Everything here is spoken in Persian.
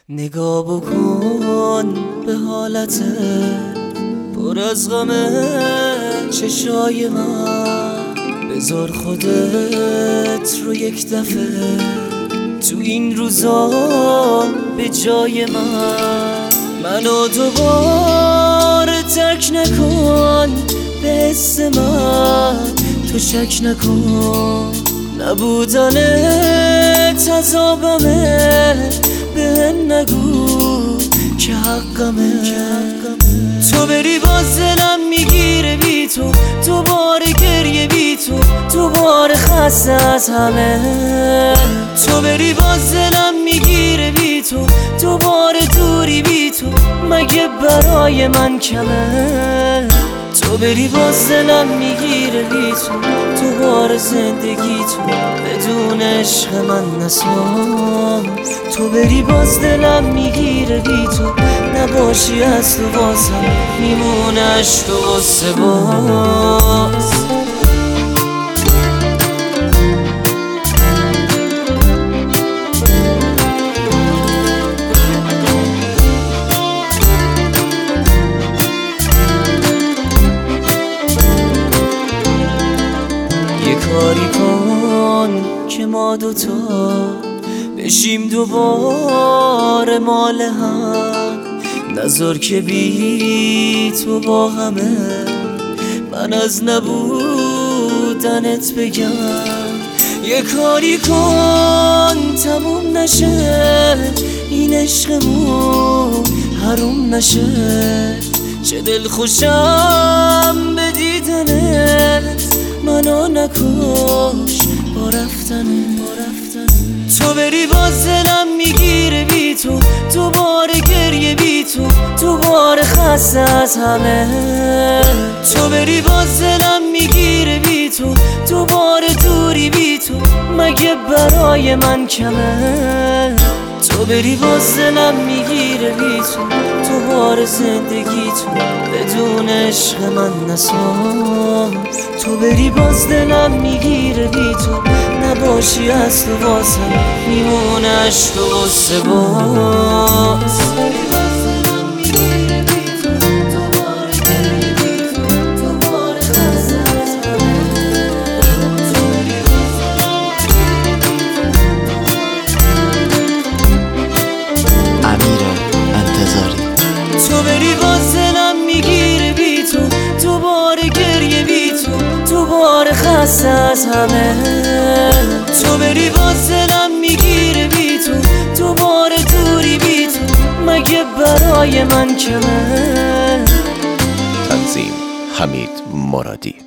نگاه بکن به حالت پر از غم چشای من، بذار خودت رو یک دفعه تو این روزا به جای منو دوباره ترک نکن، به حس من تو شک نکن، نبودنت عذابمه، به نگو که حقمه. تو بری باز دلم میگیره بی تو، دوباره گریه بی تو، دوباره خسته از همه. تو بری باز دلم میگیره بی تو، دوباره دوری بی تو، مگه برای من کمه؟ تو بری باز دلم میگیره بی تو، دوباره زندگی تو بدون عشق من نساز. تو بری باز دلم میگیره بی تو، نباشی از تو واسم میمونه عشق و غصه باز. یه کاری کن که ما دوتا بشیم دوباره مال هم، نذار که بی تو با همه من از نبودنت بگم. یه کاری کن تموم نشه این عشقمون، حروم نشه، چه دل خوشم به دیدنت، منو نکش با رفتنه. تو بری باز دلم میگیره بی تو، دوباره گریه بی تو، دوباره خسته از همه. تو بری باز دلم میگیره بی تو، دوباره دوری بی تو، مگه برای من کمه؟ تو بری باز دلم میگیره بی تو، دوباره زندگی تو بدون عشق من نساز. تو بری باز دلم میگیره بی تو، نباشی از تو واسم میمونه عشق و غصه باز. تو بری باز دلم میگیره بی تو، دوباره گریه بی تو، دوباره خسته از همه. تو بری باز دلم میگیره بی تو، دوباره دوری بی تو، مگه برای من کمه؟ تنظیم حمید مرادی.